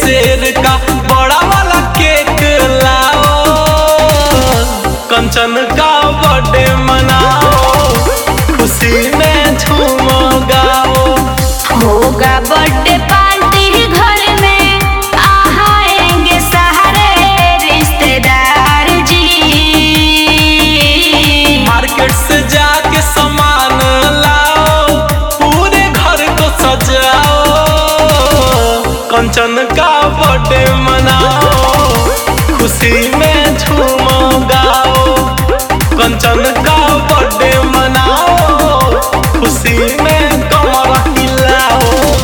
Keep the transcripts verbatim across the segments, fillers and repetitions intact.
शेर का बड़ा वाला केक लाओ, कंचन का बर्थडे मनाओ, खुशी में झूमो गाओ। होगा बर्थडे पार्टी घर में, आएंगे सारे रिश्तेदार जी। मार्केट से जाके सामान लाओ, पूरे घर को सजाओ, कंचन का बर्थडे मनाओ, खुशी में झूमो गाओ। कंचन का बर्थडे मनाओ, खुशी में कमर हिलाओ।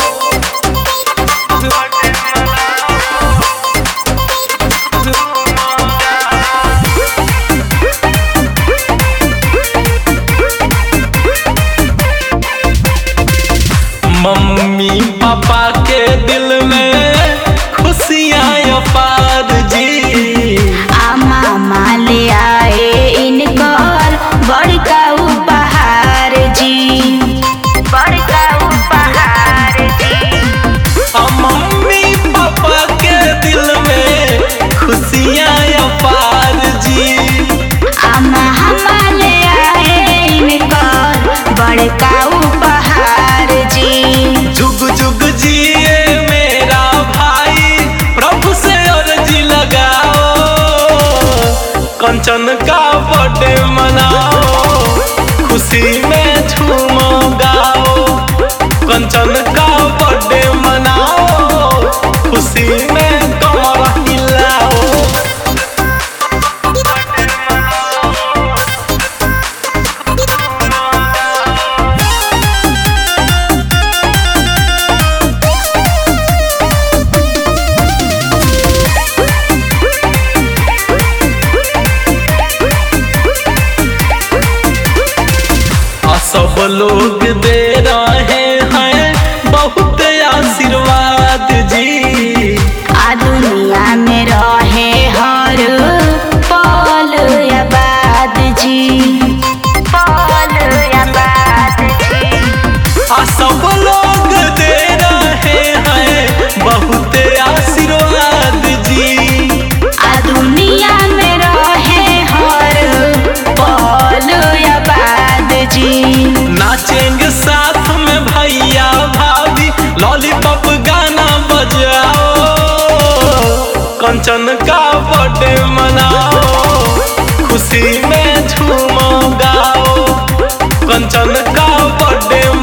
मम्मी पापा के दिल में खुशियाँ अपार जी। आ मामा ले आए इनकर बड़का उपहार जी, बड़का उपहार जी। आ मम्मी पापा के दिल में खुशियाँ अपार जी। आ मामा ले आए इनकर बड़का उपहार जी। जुग जुग जिए मेरा भाई, प्रभु से अर्जी लगाओ, कंचन का बर्थडे मनाओ, खुशी में झूमो गाओ। कंचन का बर्थडे मनाओ, खुशी में कमर हिलाओ। सब लोग दे रहे हैं बहुत आशीर्वाद जी। आ दुनिया में रहे हर पल आबाद जी, पल आबाद जी। आ सब लोग दे रहे हैं बहुत आशीर्वाद जी। आ दुनिया में रहे हर पल आबाद जी। नाचेंगे साथ में भैया भाभी, लॉलीपॉप गाना बजाओ, कंचन का बर्थडे मनाओ, खुशी में झूमो गाओ। कंचन का बर्थडे